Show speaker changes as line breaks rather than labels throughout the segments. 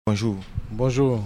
Bonjour.
Bonjour.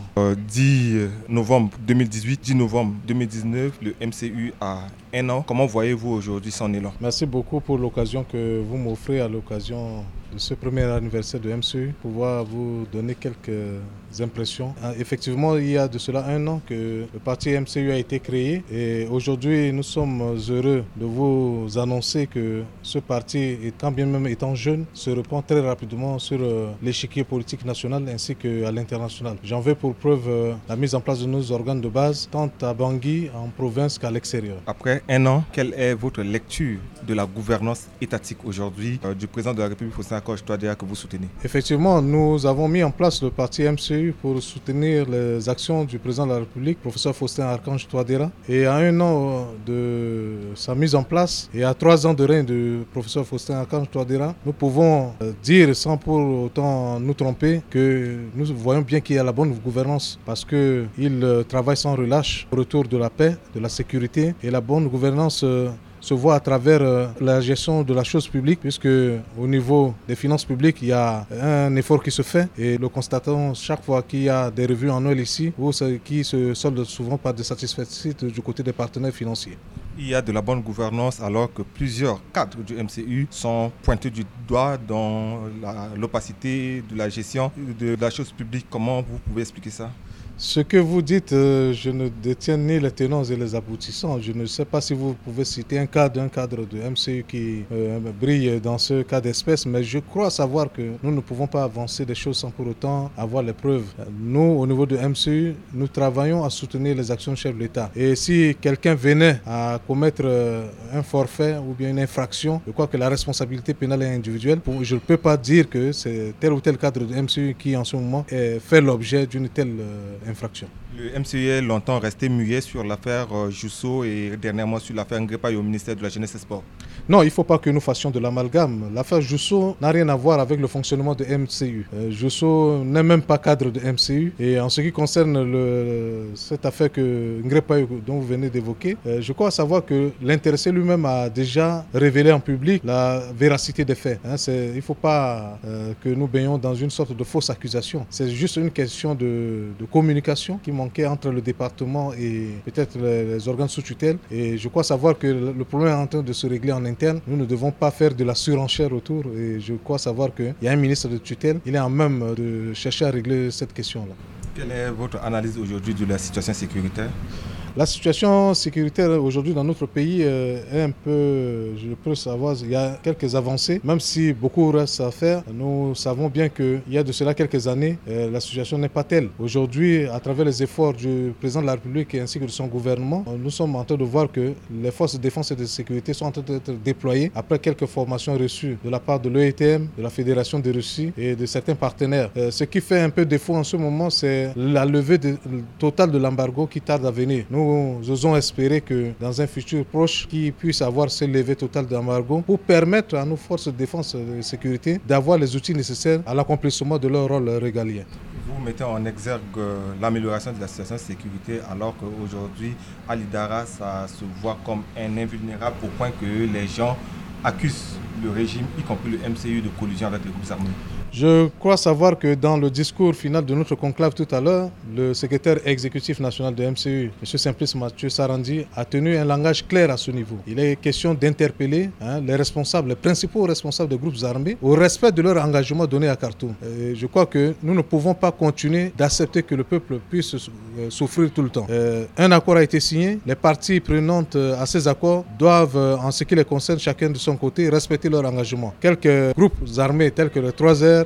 10 novembre 2018, 10 novembre 2019, le MCU a 1 an. Comment voyez-vous aujourd'hui son élan?
Merci beaucoup pour l'occasion que vous m'offrez à l'occasion de ce premier anniversaire de MCU, pouvoir vous donner quelques impressions. Effectivement, il y a de cela 1 an que le parti MCU a été créé et aujourd'hui nous sommes heureux de vous annoncer que ce parti, quand bien même étant jeune, se répand très rapidement sur l'échiquier politique national ainsi qu'à l'international. J'en veux pour preuve la mise en place de nos organes de base, tant à Bangui, en province qu'à l'extérieur.
Après 1 an, quelle est votre lecture de la gouvernance étatique aujourd'hui du président de la République, Faustin Archange-Touadéra, que vous soutenez?
Effectivement, nous avons mis en place le parti MCU pour soutenir les actions du président de la République, professeur Faustin Archange-Touadéra. Et à 1 an de sa mise en place et à 3 ans de règne du professeur Faustin Archange-Touadéra, nous pouvons dire sans pour autant nous tromper que nous voyons bien qu'il y a la bonne gouvernance parce qu'il travaille sans relâche au retour de la paix, de la sécurité, et la bonne gouvernance se voit à travers la gestion de la chose publique, puisque au niveau des finances publiques, il y a un effort qui se fait et le constatons chaque fois qu'il y a des revues annuelles ici, qui se soldent souvent par des satisfecits du côté des partenaires financiers.
Il y a de la bonne gouvernance alors que plusieurs cadres du MCU sont pointés du doigt dans l'opacité de la gestion de la chose publique. Comment vous pouvez expliquer ça?
Ce que vous dites, je ne détiens ni les tenants et les aboutissants. Je ne sais pas si vous pouvez citer un cadre de MCU qui brille dans ce cas d'espèce, mais je crois savoir que nous ne pouvons pas avancer des choses sans pour autant avoir les preuves. Nous, au niveau de MCU, nous travaillons à soutenir les actions du chef de l'État. Et si quelqu'un venait à commettre un forfait ou bien une infraction, je crois que la responsabilité pénale est individuelle. Je ne peux pas dire que c'est tel ou tel cadre de MCU qui, en ce moment, fait l'objet d'une telle infraction.
Le MCU est longtemps resté muet sur l'affaire Jusso et dernièrement sur l'affaire Ngrepaye au ministère de la Jeunesse et Sport.
Non, il ne faut pas que nous fassions de l'amalgame. L'affaire Jusso n'a rien à voir avec le fonctionnement de MCU. Jusso n'est même pas cadre de MCU. Et en ce qui concerne cette affaire que Ngrepaye dont vous venez d'évoquer, je crois savoir que l'intéressé lui-même a déjà révélé en public la véracité des faits. Il ne faut pas que nous baignons dans une sorte de fausse accusation. C'est juste une question de communication qui manquait entre le département et peut-être les organes sous tutelle. Et je crois savoir que le problème est en train de se régler en interne. Nous ne devons pas faire de la surenchère autour. Et je crois savoir qu'il y a un ministre de tutelle. Il est en même de chercher à régler cette question-là.
Quelle est votre analyse aujourd'hui de la situation sécuritaire ?
La situation sécuritaire aujourd'hui dans notre pays est un peu, je peux savoir, il y a quelques avancées, même si beaucoup reste à faire. Nous savons bien qu'il y a de cela quelques années, la situation n'est pas telle. Aujourd'hui, à travers les efforts du président de la République ainsi que de son gouvernement, nous sommes en train de voir que les forces de défense et de sécurité sont en train d'être déployées après quelques formations reçues de la part de l'EETM, de la Fédération de Russie et de certains partenaires. Ce qui fait un peu défaut en ce moment, c'est la levée totale de l'embargo qui tarde à venir. Nous osons espérer que dans un futur proche, qu'il puisse avoir ce levé total d'embargo pour permettre à nos forces de défense et de sécurité d'avoir les outils nécessaires à l'accomplissement de leur rôle régalien.
Vous mettez en exergue l'amélioration de la situation de sécurité alors qu'aujourd'hui, Ali Dara, ça se voit comme un invulnérable au point que les gens accusent le régime, y compris le MCU, de collusion avec les groupes armés.
Je crois savoir que dans le discours final de notre conclave tout à l'heure, le secrétaire exécutif national de MCU, M. Simplice Mathieu Sarandi, a tenu un langage clair à ce niveau. Il est question d'interpeller les principaux responsables des groupes armés au respect de leur engagement donné à Khartoum. Et je crois que nous ne pouvons pas continuer d'accepter que le peuple puisse souffrir tout le temps. Un accord a été signé. Les parties prenantes à ces accords doivent, en ce qui les concerne, chacun de son côté, respecter leur engagement. Quelques groupes armés tels que les 3R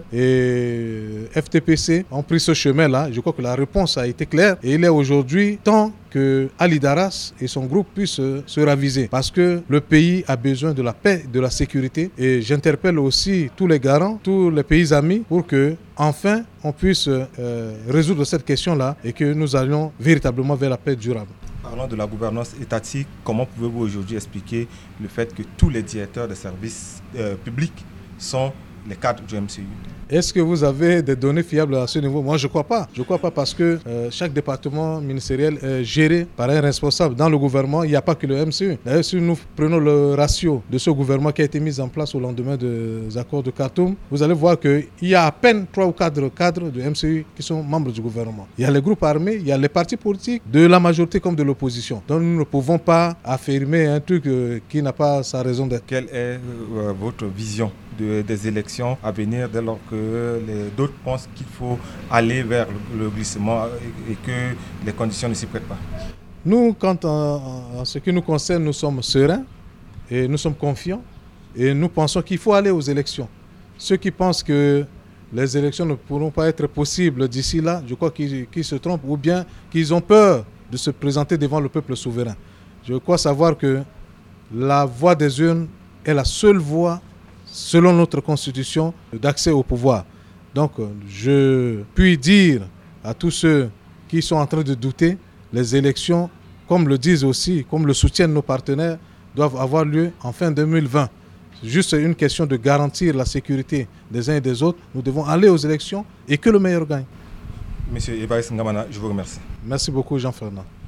et FTPC ont pris ce chemin-là. Je crois que la réponse a été claire et il est aujourd'hui temps que Ali Daras et son groupe puissent se raviser parce que le pays a besoin de la paix, de la sécurité et j'interpelle aussi tous les garants, tous les pays amis pour que enfin on puisse résoudre cette question-là et que nous allions véritablement vers la paix durable.
Parlant de la gouvernance étatique, comment pouvez-vous aujourd'hui expliquer le fait que tous les directeurs de services publics sont les cadres du MCU?
Est-ce que vous avez des données fiables à ce niveau? Moi, je ne crois pas. Je ne crois pas parce que chaque département ministériel est géré par un responsable. Dans le gouvernement, il n'y a pas que le MCU. D'ailleurs, si nous prenons le ratio de ce gouvernement qui a été mis en place au lendemain des accords de Khartoum, vous allez voir qu'il y a à peine 3 ou 4 cadres de MCU qui sont membres du gouvernement. Il y a les groupes armés, il y a les partis politiques, de la majorité comme de l'opposition. Donc nous ne pouvons pas affirmer un truc qui n'a pas sa raison d'être.
Quelle est votre vision des élections à venir dès lors que d'autres pensent qu'il faut aller vers le glissement et que les conditions ne s'y prêtent pas?
Nous, en ce qui nous concerne, nous sommes sereins et nous sommes confiants et nous pensons qu'il faut aller aux élections. Ceux qui pensent que les élections ne pourront pas être possibles d'ici là, je crois qu'ils se trompent ou bien qu'ils ont peur de se présenter devant le peuple souverain. Je crois savoir que la voie des urnes est la seule voie, selon notre constitution, d'accès au pouvoir. Donc, je puis dire à tous ceux qui sont en train de douter, les élections, comme le disent aussi, comme le soutiennent nos partenaires, doivent avoir lieu en fin 2020. C'est juste une question de garantir la sécurité des uns et des autres. Nous devons aller aux élections et que le meilleur gagne.
Monsieur Évariste Ngamana, je vous remercie.
Merci beaucoup, Jean-Fernand.